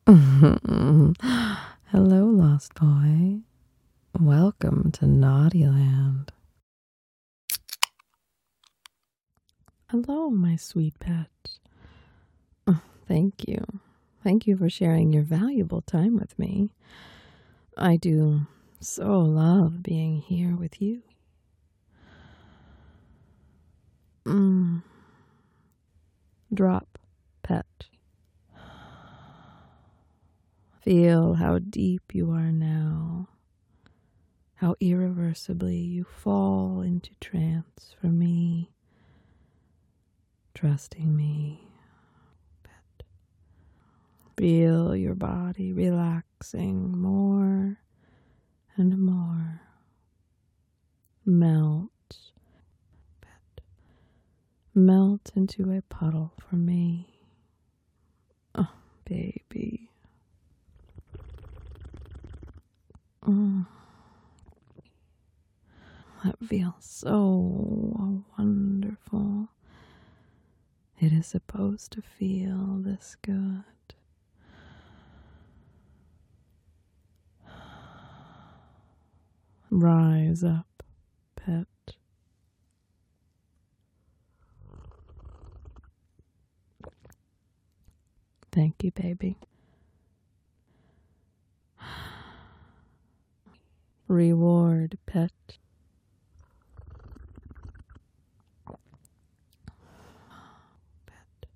Hello, Lost Boy. Welcome to Naughty Land. Hello, my sweet pet. Thank you. Thank you for sharing your valuable time with me. I do so love being here with you. Mm. Drop, pet. Feel how deep you are now, how irreversibly you fall into trance for me, trusting me. Feel your body relaxing more and more. Melt, pet. Melt into a puddle for me. Oh, baby. Mm. That feels so wonderful. It is supposed to feel this good. Rise up, pet. Thank you, baby. Reward, pet. Pet.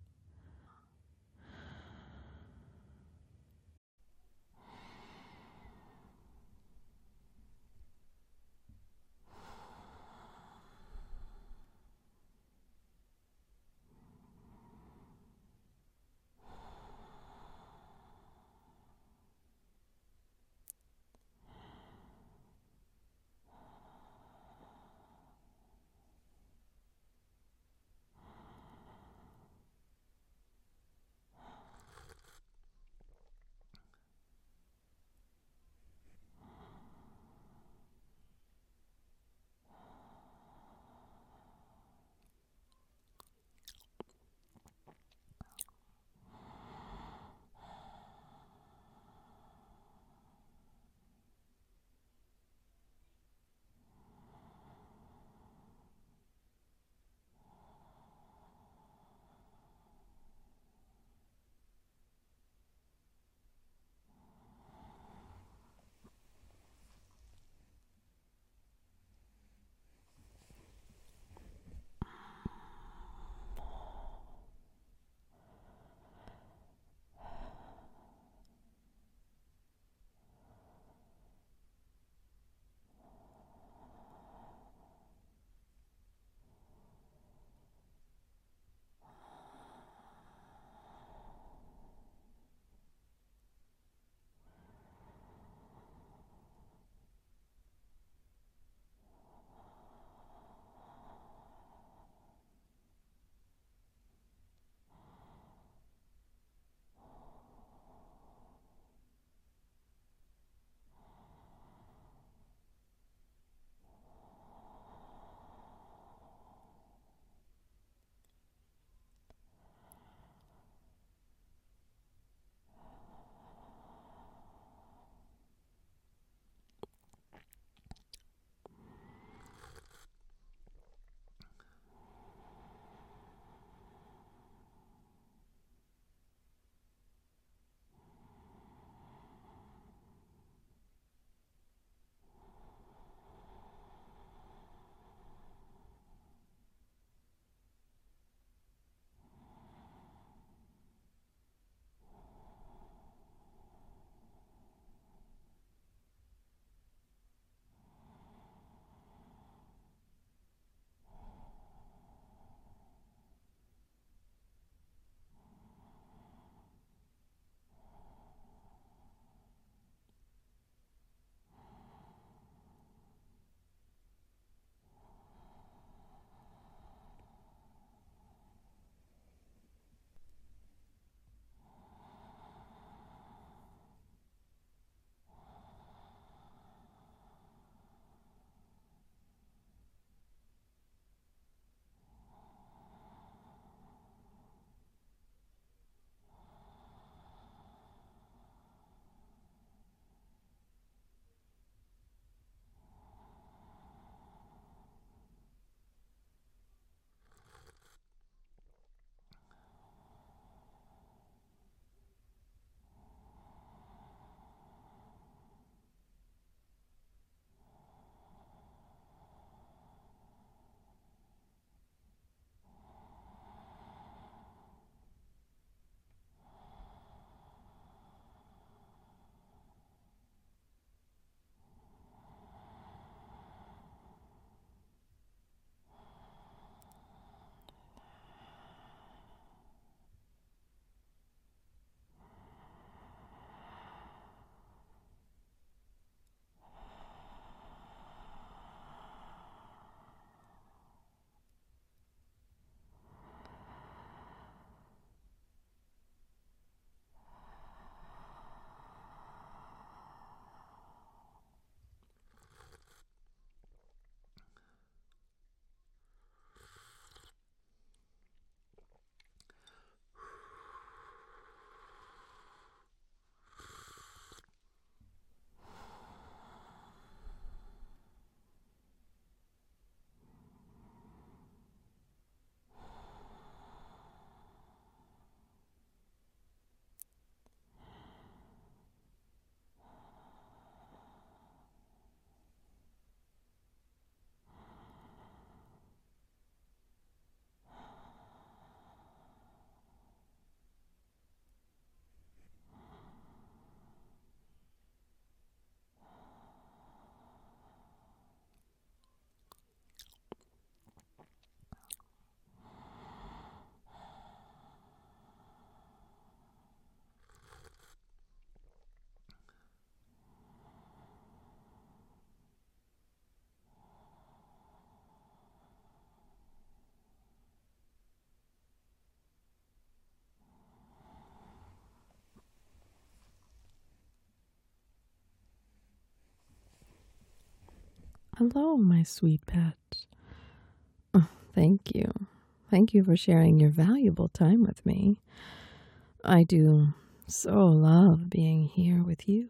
Hello, my sweet pet. Thank you. Thank you for sharing your valuable time with me. I do so love being here with you.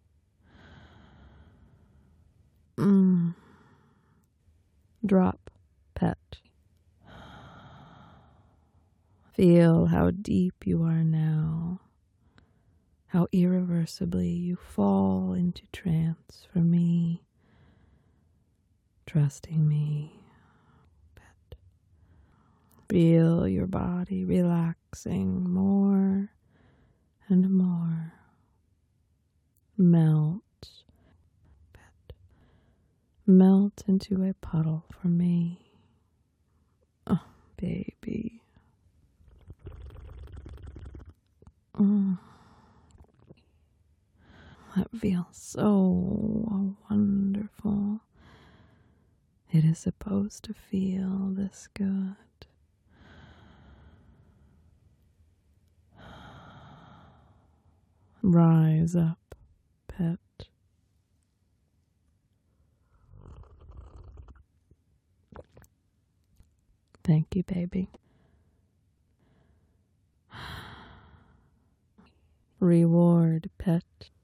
Drop, pet. Feel how deep you are now, how irreversibly you fall into trance for me, trusting me, pet. Feel your body relaxing more and more. Melt, pet. Melt into a puddle for me. Oh, baby. That feels so wonderful. It is supposed to feel this good. Rise up, pet. Thank you, baby. Reward, pet.